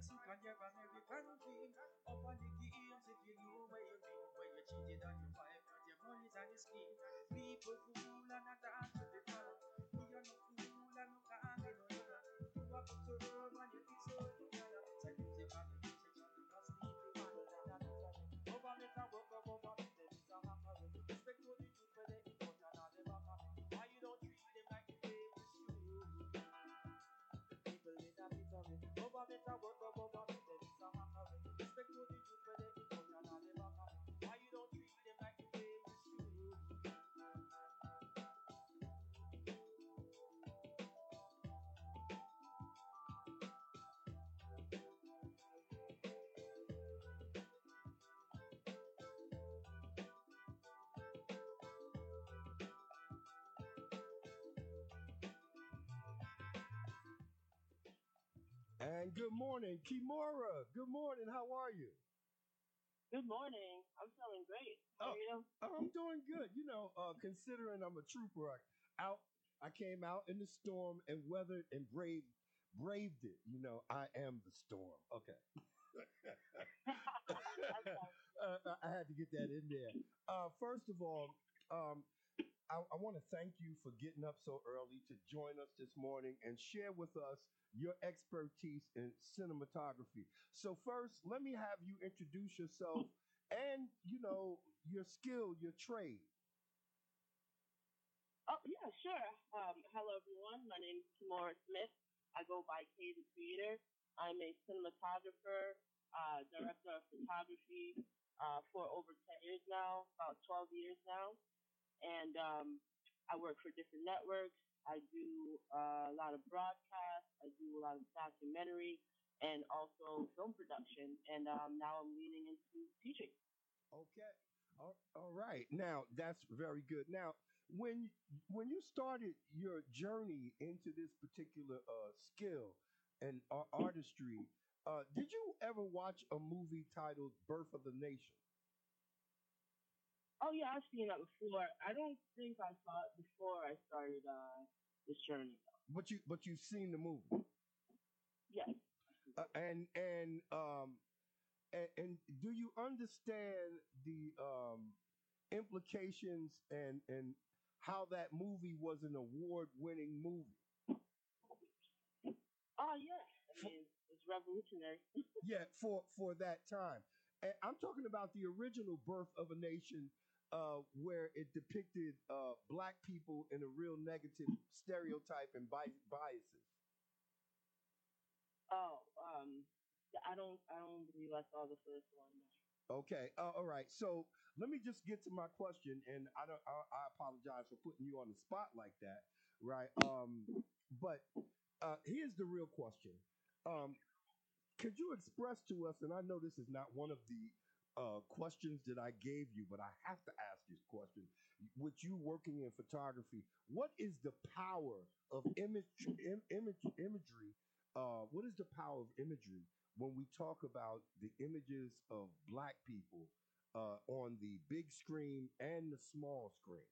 sick and you're American queen. Up on the games if you know where you mean. When you cheated on your wife and your money's on the scheme. People fool and a dance to the dollar. Me are no fool and no can't be no other. You are up to run when you think so together. Say music on the music on the must need to handle that. Over me to work up over me, then it's a mockery. Respect to the youth where they in front and all the back of me. Why you don't treat them like the way you should? People in a bit of it. Over me to work up over me, then it's a mockery. Respect to the youth where they in front and all the back of me. Why you don't treat them like the way you should? And good morning, Kimora. Good morning. How are you? Good morning. I'm feeling great. How are Oh, you? I'm doing good. Considering I'm a trooper, out. I came out in the storm and weathered and braved it. I am the storm. Okay. Okay. I had to get that in there. First of all, um, I want to thank you for getting up so early to join us this morning and share with us your expertise in cinematography. So first, let me have you introduce yourself and your skill, your trade. Oh, yeah, sure. Hello, everyone. My name is Kimora Smith. I go by Kay the Creator. I'm a cinematographer, director of photography for over 10 years now, about 12 years now. And I work for different networks. I do a lot of broadcasts. I do a lot of documentary and also film production. And now I'm leaning into teaching. Okay. All right. Now that's very good. Now, when when you started your journey into this particular skill and artistry, did you ever watch a movie titled "Birth of the Nation"? Oh yeah, I've seen that before. I don't think I saw it before I started this journey though. But you've seen the movie, Yes. uh, and and um and do you understand the implications and how that movie was an award-winning movie? Oh yeah. I For, mean, it's revolutionary. yeah, for that time. And I'm talking about the original Birth of a Nation, where it depicted black people in a real negative stereotype and biases. Oh, yeah, I don't believe I saw the first one. No. Okay, all right. So let me just get to my question, and I apologize for putting you on the spot like that, right? But here's the real question. Um, could you express to us, and I know this is not one of the questions that I gave you, but I have to ask this question. With you working in photography, what is the power of imagery? What is the power of imagery when we talk about the images of black people on the big screen and the small screen?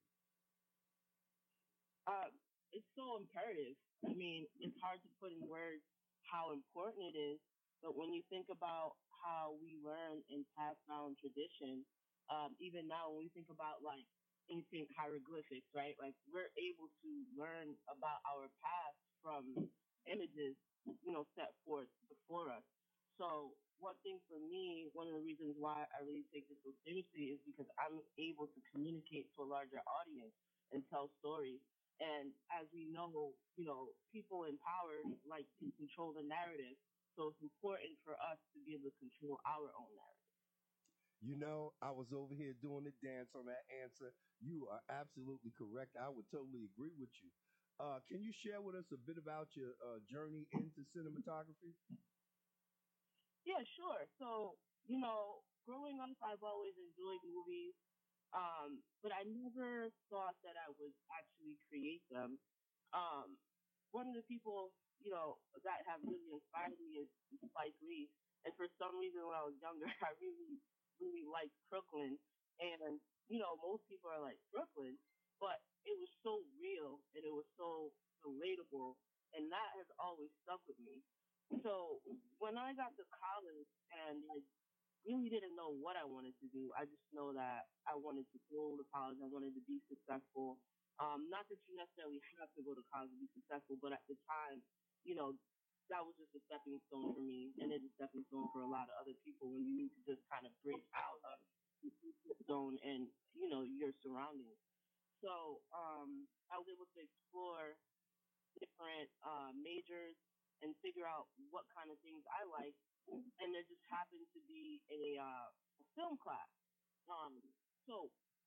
It's so imperative. I mean, it's hard to put in words how important it is, but when you think about how we learn and pass down tradition, even now when we think about like ancient hieroglyphics, right? Like we're able to learn about our past from images, set forth before us. So one thing for me, one of the reasons why I really take this so seriously is because I'm able to communicate to a larger audience and tell stories. And as we know, people in power like to control the narrative. So it's important for us to be able to control our own narrative. I was over here doing the dance on that answer. You are absolutely correct. I would totally agree with you. Can you share with us a bit about your journey into cinematography? Yeah, sure. So, growing up, I've always enjoyed movies, but I never thought that I would actually create them. Um, One of the people, that have really inspired me is Spike Lee. And for some reason, when I was younger, I really, really liked Brooklyn. And, most people are like, Brooklyn? But it was so real and it was so relatable. And that has always stuck with me. So when I got to college and like really didn't know what I wanted to do, I just know that I wanted to go to college. I wanted to be successful. Not that you necessarily have to go to college to be successful, but at the time, you know, that was just a stepping stone for me, and it's a stepping stone for a lot of other people when you need to just kind of break out of the comfort zone and your surroundings. So I was able to explore different majors and figure out what kind of things I like. And there just happened to be a film class. Um, so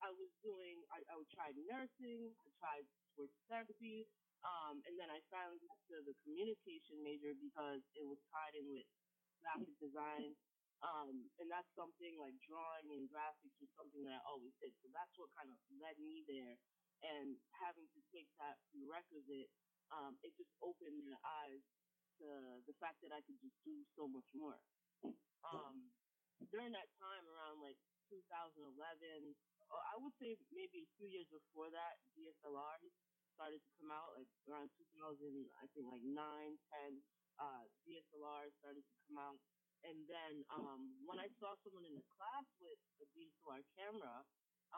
I tried nursing, I tried sports therapy, and then I finally got to the communication major because it was tied in with graphic design. And that's something like drawing and graphics was something that I always did. So that's what kind of led me there. And having to take that prerequisite, it just opened my eyes to the fact that I could just do so much more. Um, During that time, around like 2011, or I would say maybe a few years before that, DSLRs started to come out. Like around 2000, I think like 9, 10, DSLRs started to come out. And then when I saw someone in the class with a DSLR camera,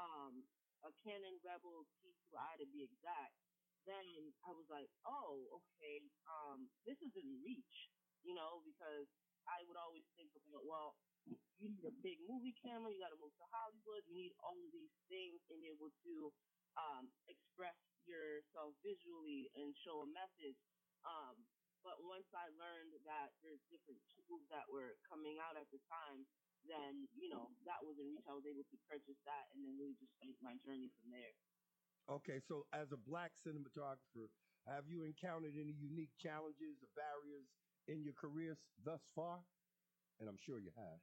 a Canon Rebel T2i to be exact, then I was like, oh, okay, this is in reach, because I would always think about, well, you need a big movie camera, you got to move to Hollywood, you need all of these things and be able to express yourself visually and show a message. Um, but once I learned that there's different tools that were coming out at the time, then, that was in reach. I was able to purchase that and then really just start my journey from there. Okay, so as a black cinematographer, have you encountered any unique challenges or barriers in your careers thus far? And I'm sure you have.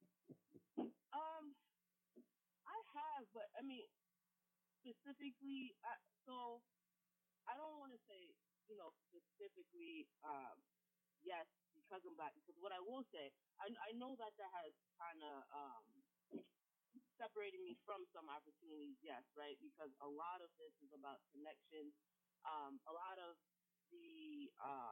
Um, I have, but I mean, specifically, so I don't want to say, specifically, yes, because I'm black. Because what I will say, I know that that has kind of separated me from some opportunities, yes, right? Because a lot of this is about connections. A lot of the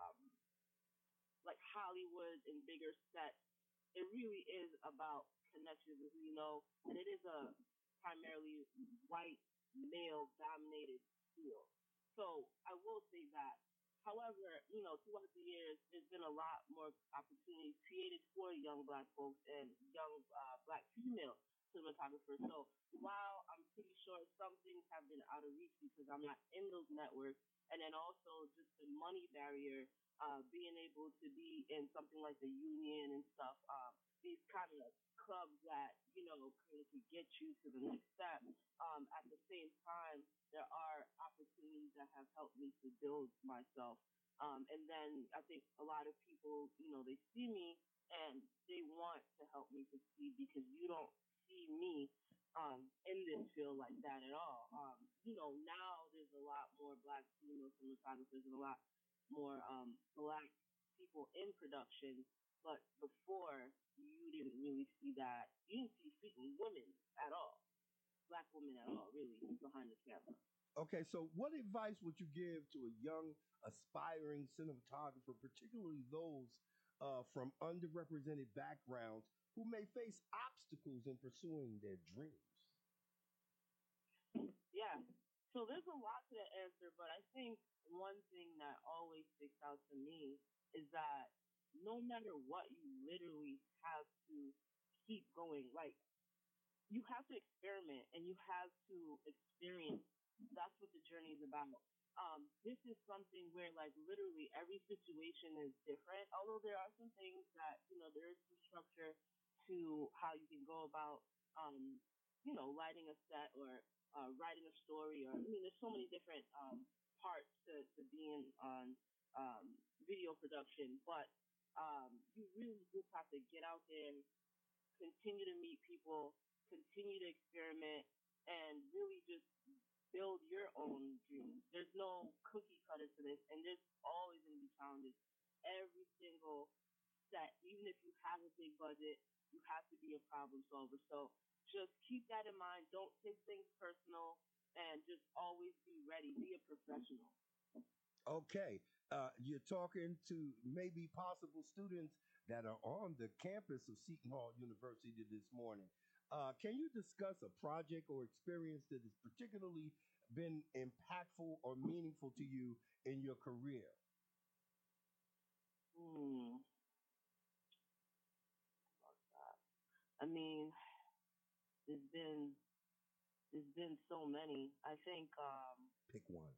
like Hollywood and bigger sets, it really is about connections with who you know, and it is a primarily white male dominated field. So I will say that. However, throughout the years, there's been a lot more opportunities created for young black folks and young black female cinematographers. So while I'm pretty sure some things have been out of reach because I'm not in those networks, and then also just the money barrier, being able to be in something like the union and stuff, these kind of clubs that kind of could get you to the next step. At the same time, there are opportunities that have helped me to build myself. And then I think a lot of people, they see me and they want to help me succeed because you don't see me in this field like that at all. Now there's a lot more black female cinematographers and a lot more black people in production, but before you didn't really see that. You didn't see freaking women at all, black women at all, really, behind the camera. Okay, so what advice would you give to a young, aspiring cinematographer, particularly those from underrepresented backgrounds who may face obstacles in pursuing their dreams? Yeah. So there's a lot to that answer, but I think one thing that always sticks out to me is that no matter what, you literally have to keep going. Like you have to experiment and you have to experience. That's what the journey is about. This is something where like literally every situation is different. Although there are some things that there is some structure to how you can go about lighting a set or writing a story, or I mean there's so many different parts to being on video production, but you really just have to get out there, continue to meet people, continue to experiment, and really just build your own dreams. There's no cookie cutter to this, and there's always going to be challenges. Every single set, even if you have a big budget, you have to be a problem solver. So just keep that in mind. Don't take things personal, and just always be ready. Be a professional. Okay. You're talking to maybe possible students that are on the campus of Seton Hall University this morning. Can you discuss a project or experience that has particularly been impactful or meaningful to you in your career? Hmm. I mean, there's been there's been so many. I think Pick one.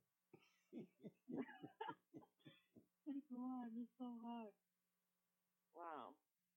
Pick one. It's so hard. Wow.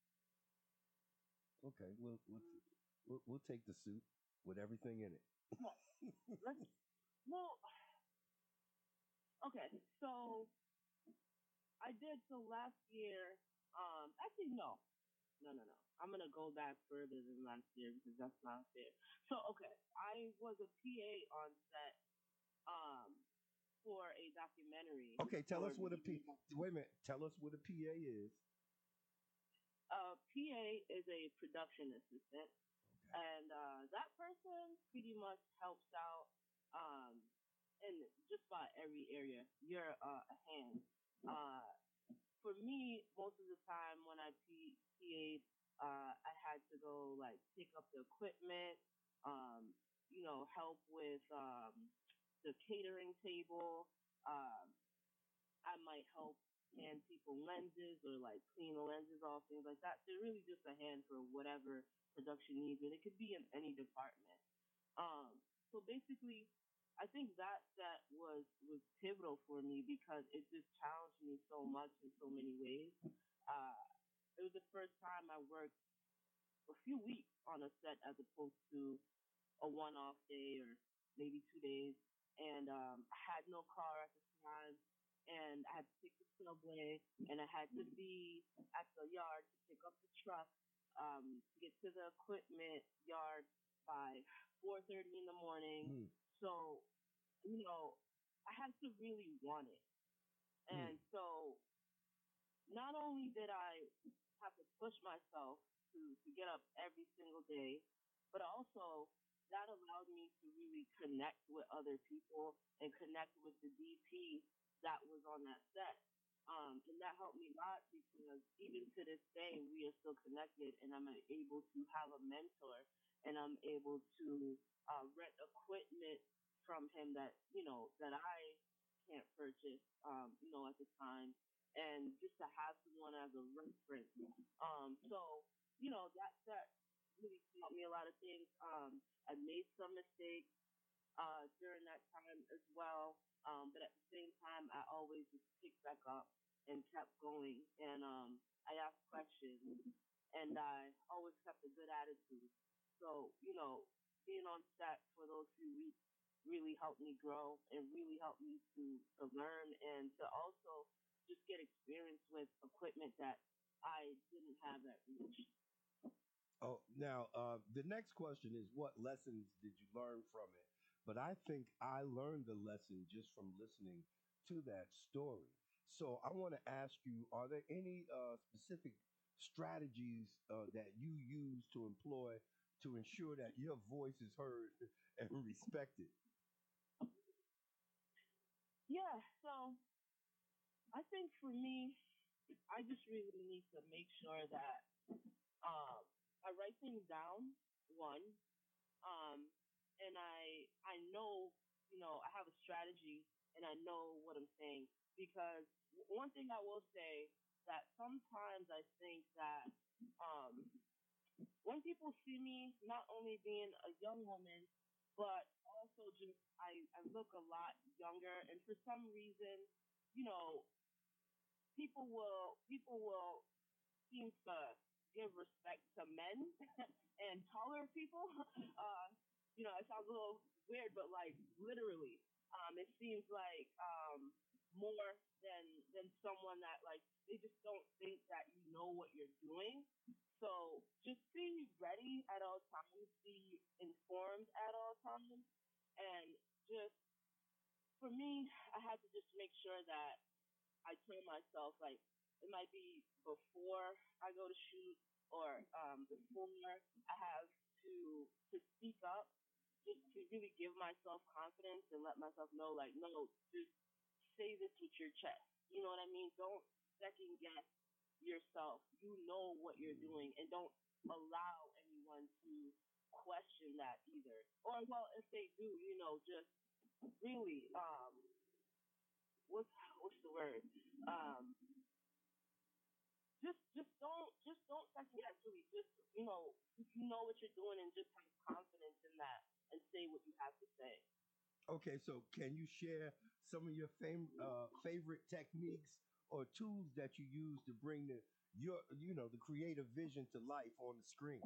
Okay, we'll take the suit with everything in it. Well, let's well. Okay. So I did so last year. Actually, no. No, no, no. I'm gonna go back further than last year because that's not fair. So okay, I was a PA on set um for a documentary Okay, tell for us what a BBC. P. Wait a minute. Tell us what a PA is. PA is a production assistant, and that person pretty much helps out um in just about every area. You're a hand. Uh, for me, most of the time when I PA'd, I had to go like pick up the equipment, um, help with the catering table. Um, I might help hand people lenses or like clean the lenses off, things like that. So really just a hand for whatever production needs, and it could be in any department. So basically, I think that was pivotal for me because it just challenged me so much in so many ways. Uh, it was the first time I worked a few weeks on a set as opposed to a one-off day or maybe 2 days, and I had no car at the time, and I had to take the subway, and I had to be at the yard to pick up the truck, to get to the equipment yard by 4:30 in the morning. Mm, So I had to really want it, mm, and so not only did I have to push myself to get up every single day, but also that allowed me to really connect with other people and connect with the DP that was on that set. And that helped me a lot because even to this day, we are still connected and I'm able to have a mentor and I'm able to rent equipment from him that I can't purchase, at the time and just to have someone as a reference. That really taught me a lot of things. I made some mistakes during that time as well, but at the same time, I always just picked back up and kept going. And I asked questions, and I always kept a good attitude. So being on set for those few weeks really helped me grow and really helped me to learn and to also just get experience with equipment that I didn't have at reach. Oh, now the next question is what lessons did you learn from it? But I think I learned the lesson just from listening to that story. So I want to ask you: are there any specific strategies that you use to employ to ensure that your voice is heard and respected? Yeah, so I think for me, I just really need to make sure that um, I write things down, one, um, and I know, I have a strategy and I know what I'm saying because one thing I will say that sometimes I think that um, when people see me not only being a young woman, but also just I look a lot younger, and for some reason, you know, people will seem to give respect to men and taller people. It sounds a little weird, but like literally, it seems like more than someone that like they just don't think that you know what you're doing. So just be ready at all times, be informed at all times, and just for me, I had to just make sure that I tell myself like it might be before I go to shoot or before I have to speak up, just to really give myself confidence and let myself know like no, just say this with your chest. You know what I mean? Don't second guess yourself. You know what you're doing, and don't allow anyone to question that either. Or well, if they do, just really what's the word? Um, just don't second guess really. Just you know what you're doing and just have confidence in that and say what you have to say. Okay, so can you share some of your favorite techniques or tools that you use to bring the creative vision to life on the screen?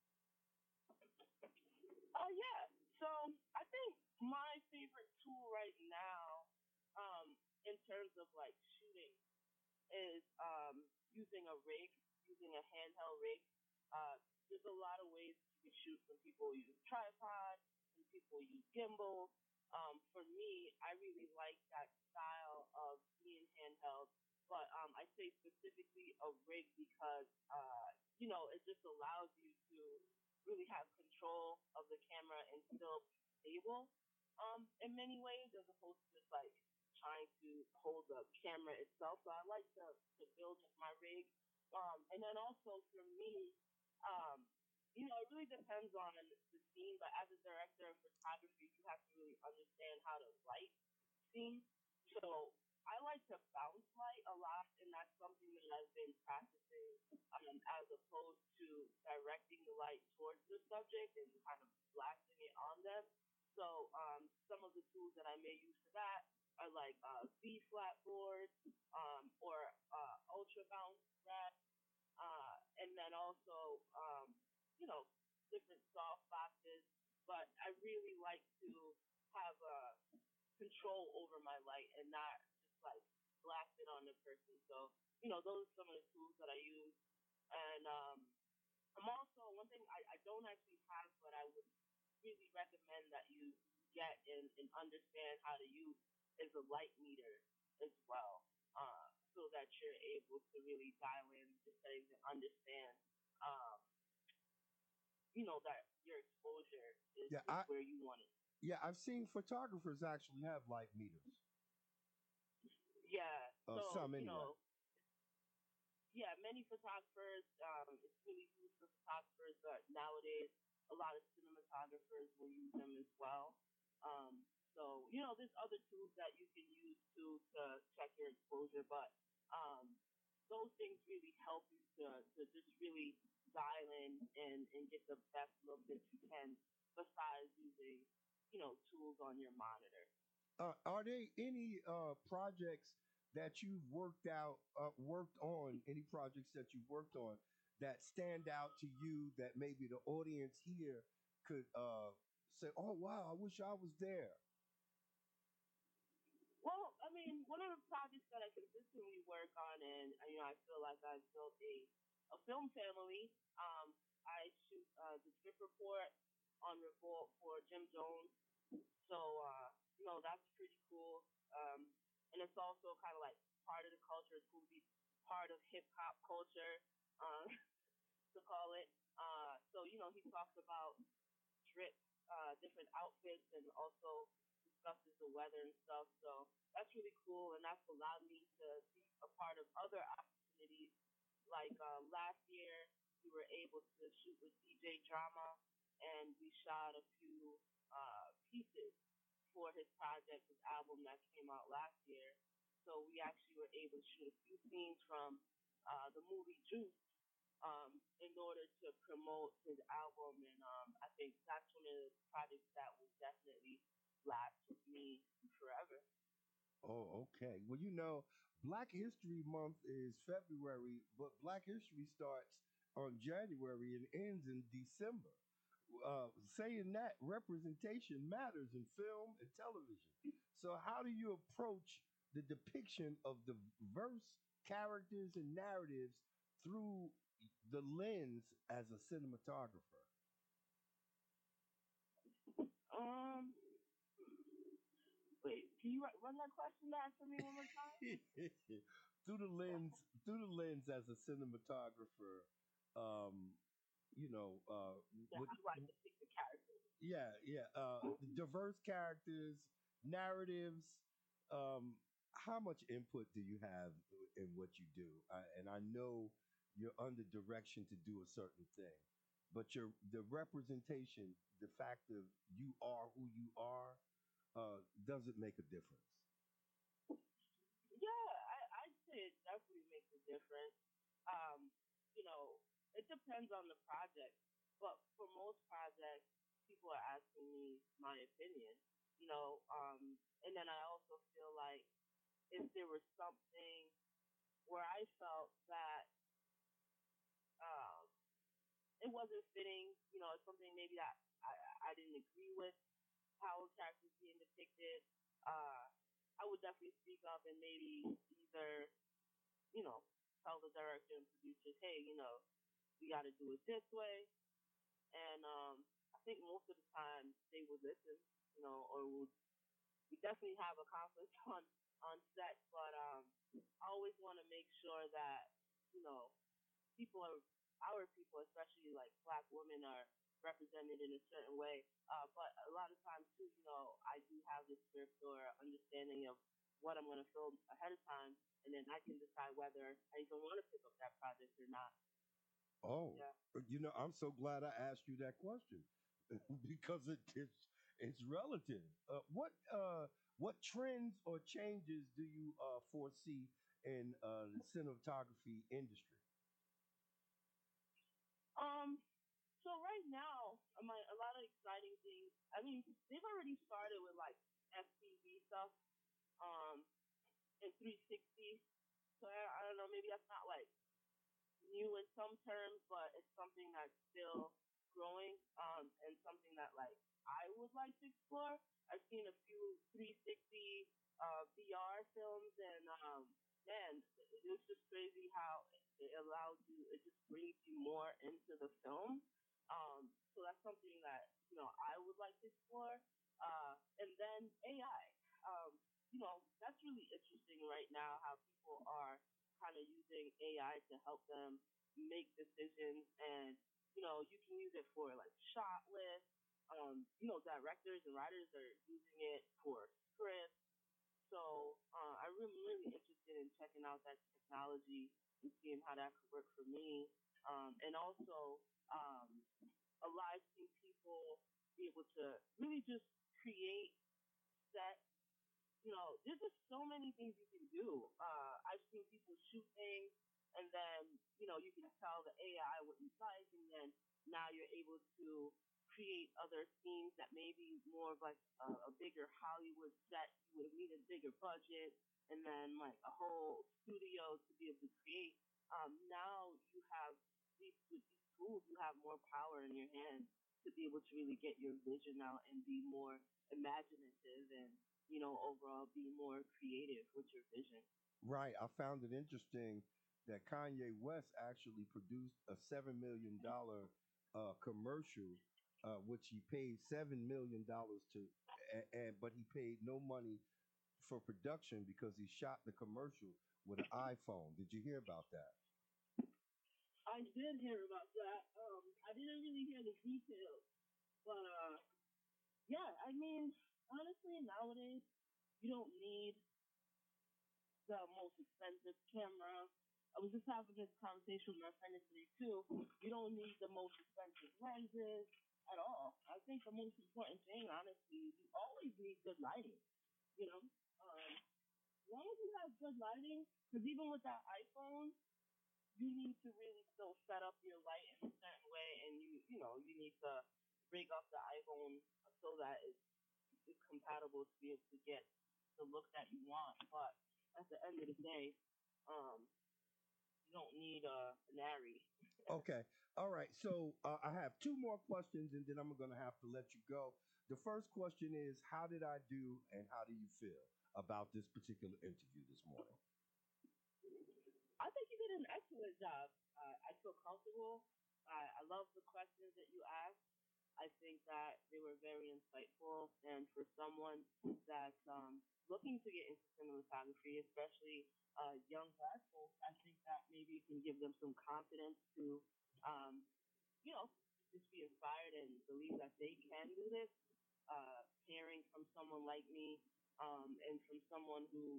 Oh yeah. So I think my favorite tool right now, in terms of like shooting, is using a rig, using a handheld rig. There's a lot of ways you can shoot. Some people use tripod, some people use gimbal. For me, I really like that style of being handheld, but I say specifically a rig because it just allows you to really have control of the camera and still be stable in many ways as opposed to just like trying to hold the camera itself. So I like to build up my rig. And then also for me, um, it really depends on the scene, but as a director of photography, you have to really understand how to light scenes. So I like to bounce light a lot, and that's something that I've been practicing as opposed to directing the light towards the subject and kind of blasting it on them. So some of the tools that I may use for that are like V flat boards or ultra bounce racks, and then also different soft boxes. But I really like to have control over my light and not just like blast it on the person. So those are some of the tools that I use. And I'm also one thing I don't actually have, but I would really recommend that you get and understand how to use is a light meter as well, so that you're able to really dial in the settings and understand, um, that your exposure is, Yeah, is where you want it. I've seen photographers actually have light meters. Yeah. So Some anyway. yeah, many photographers, it's really used for photographers, but nowadays a lot of cinematographers will use them as well. So, there's other tools that you can use to check your exposure, but um, those things really help you to just really dial in and get the best look that you can besides using, tools on your monitor. Are there any projects that you've worked on? Any projects that you've worked on that stand out to you that maybe the audience here could say, "Oh wow, I wish I was there." Well, I mean, one of the projects that I consistently work on, and I feel like I've built a film family. I shoot the Drip Report on Revolt for Jim Jones, so that's pretty cool. And it's also kind of like part of the culture. It's cool to be part of hip hop culture, um, to call it. So he talks about drip, different outfits, and also discusses the weather and stuff. So that's really cool, and that's allowed me to be a part of other opportunities. Like last year, we were able to shoot with DJ Drama, and we shot a few pieces for his project, his album that came out last year. So we actually were able to shoot a few scenes from the movie Juice, in order to promote his album. And I think that's one of the projects that will definitely last with me forever. Oh, okay. Well, Black History Month is February, but Black History starts on January and ends in December. Saying that representation matters in film and television. So, how do you approach the depiction of diverse characters and narratives through the lens as a cinematographer? Um, Wait, can you run that question back for me one more time? through the lens as a cinematographer, um, Yeah, what how do I depict the character? yeah, yeah. Diverse characters, narratives. Um, how much input do you have in what you do? And I know you're under direction to do a certain thing, but the representation, the fact of you are who you are, doesn't make a difference. Yeah, I'd say it definitely makes a difference. Um, you know, it depends on the project, but for most projects, people are asking me my opinion. You know, and then I also feel like if there was something where I felt that um, it wasn't fitting, you know, it's something maybe that I didn't agree with how a character's being depicted, uh, I would definitely speak up and maybe either, you know, tell the director and producers, hey, you know, we got to do it this way. And I think most of the time they would listen, you know, or would we definitely have a conflict on set, but I always want to make sure that you know people are our people, especially like black women, are represented in a certain way. But a lot of times too, you know, I do have the script or understanding of what I'm going to film ahead of time, and then I can decide whether I even want to pick up that project or not. Oh, Yeah. I'm so glad I asked you that question because it's relative. What trends or changes do you foresee in the cinematography industry? Um. So right now, a lot of exciting things. I mean, they've already started with like FPV stuff. In 360. So I don't know, maybe that's not like new in some terms, but it's something that's still growing, and something that like I would like to explore. I've seen a few 360 VR films, and man, it's just crazy how it allows you. It just brings you more into the film. So that's something that I would like to explore. And then AI. That's really interesting right now. How people are kind of using AI to help them make decisions, and you can use it for like shot lists. Directors and writers are using it for scripts. So I'm really interested in checking out that technology and seeing how that could work for me. And also, um, I've seen people be able to really just create set. There's just so many things you can do. I've seen people shoot things, and then you can tell the AI what you like, and then now you're able to create other scenes that may be more of like a bigger Hollywood set. You would have needed a bigger budget, and then like a whole studio to be able to create. Now you have with these tools, you have more power in your hands to be able to really get your vision out and be more imaginative and overall be more creative with your vision. Right. I found it interesting that Kanye West actually produced a $7 million commercial, which he paid $7 million to, but he paid no money for production because he shot the commercial with an iPhone. Did you hear about that? I did hear about that. I didn't really hear the details, but yeah, I mean, honestly, nowadays you don't need the most expensive camera. I was just having this conversation with my friend today too. You don't need the most expensive lenses at all. I think the most important thing, honestly, you always need good lighting. As long as you have good lighting, because even with that iPhone, you need to really still set up your light in a certain way, and you need to break up the iPhone so that it's compatible to be able to get the look that you want. But at the end of the day, um, you don't need an Ari. Okay. All right. So I have two more questions, and then I'm going to have to let you go. The first question is, how did I do, and how do you feel about this particular interview this morning? I think you did an excellent job. I feel comfortable. I love the questions that you asked. I think that they were very insightful, and for someone that's looking to get into cinematography, especially young black folks, I think that maybe you can give them some confidence to, um, you know, just be inspired and believe that they can do this. Hearing from someone like me, and from someone who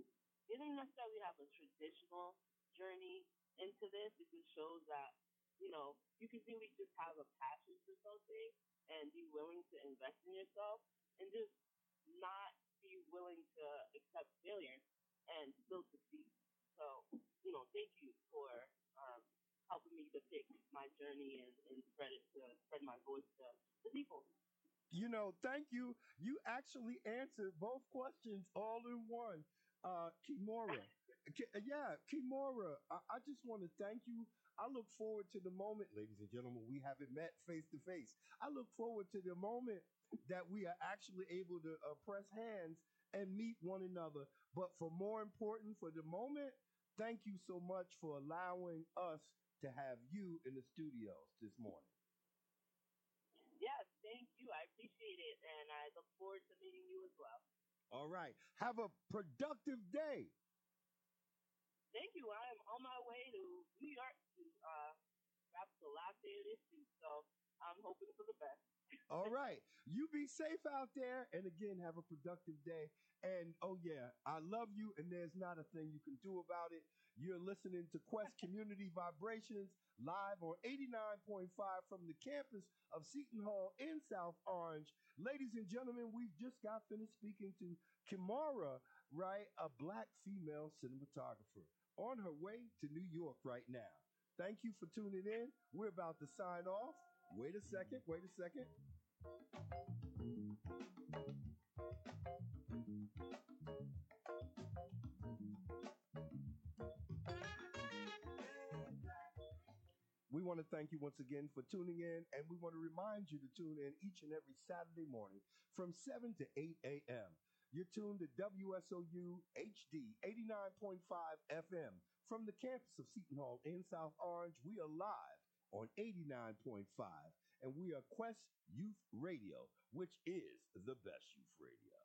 you don't necessarily have a traditional journey into this. It just shows that, you can really just have a passion for something and be willing to invest in yourself and just not be willing to accept failure and still succeed. So, thank you for um, helping me depict my journey and spread my voice to the people. Thank you. You actually answered both questions all in one. Kimora. Yeah, Kimora, I just want to thank you. I look forward to the moment, ladies and gentlemen, we haven't met face to face. I look forward to the moment that we are actually able to press hands and meet one another. But for more important, for the moment, thank you so much for allowing us to have you in the studios this morning. Yes, thank you. I appreciate it, and I look forward to meeting you as well. All right. Have a productive day. Thank you. I am on my way to New York to wrap the last day of this week, so I'm hoping for the best. All right. You be safe out there. And again, have a productive day. And oh, yeah, I love you. And there's not a thing you can do about it. You're listening to Quest Community Vibrations live on 89.5 from the campus of Seton Hall in South Orange. Ladies and gentlemen, we've just got finished speaking to Kimara, right? A black female cinematographer on her way to New York right now. Thank you for tuning in. We're about to sign off. Wait a second. Wait a second. We want to thank you once again for tuning in, and we want to remind you to tune in each and every Saturday morning from 7 to 8 a.m. You're tuned to WSOU HD 89.5 FM from the campus of Seton Hall in South Orange. We are live on 89.5, and we are Quest Youth Radio, which is the best youth radio.